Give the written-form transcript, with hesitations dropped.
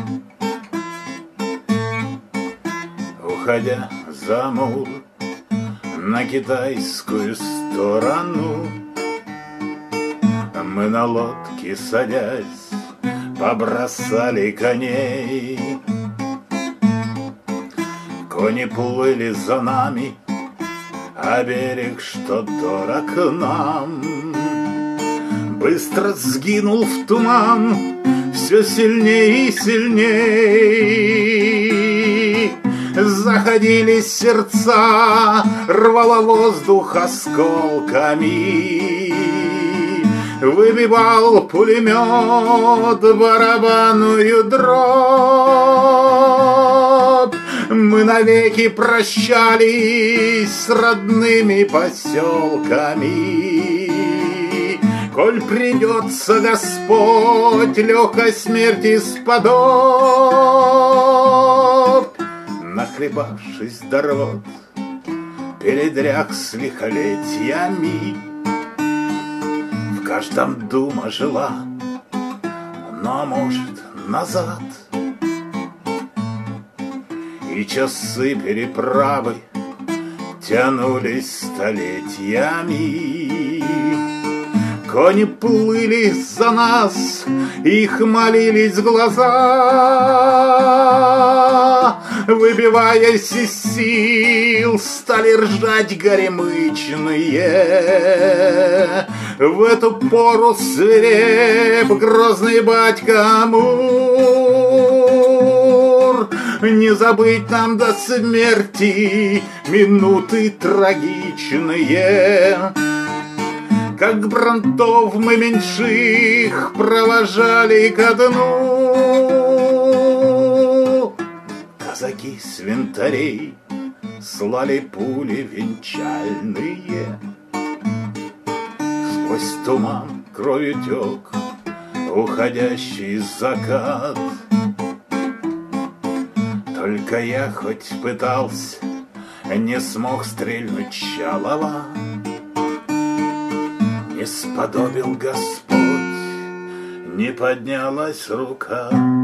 Уходя за Амур на китайскую сторону, мы на лодке садясь побросали коней. Кони плыли за нами, а берег, что дорог нам, быстро сгинул в туман, все сильней и сильней. Заходили сердца, рвало воздух осколками, выбивал пулемет барабанную дробь. Мы навеки прощались с родными поселками. Коль придется, Господь, легкой смерти сподобь. Нахлебавшись до рвот, передряг с лихолетьями, в каждом дума жила, но, может, назад. И часы переправы тянулись столетиями. Кони плыли за нас, их молились глаза. Выбиваясь из сил, стали ржать горемычные. В эту пору свиреп грозный батька Амур. Не забыть нам до смерти минуты трагичные, как бронтов мы меньших провожали ко дну. Казаки с винтарей слали пули венчальные. Сквозь туман кровью тек уходящий закат. Только я хоть пытался, не смог стрельнуть Чалова. Не сподобил Господь, не поднялась рука.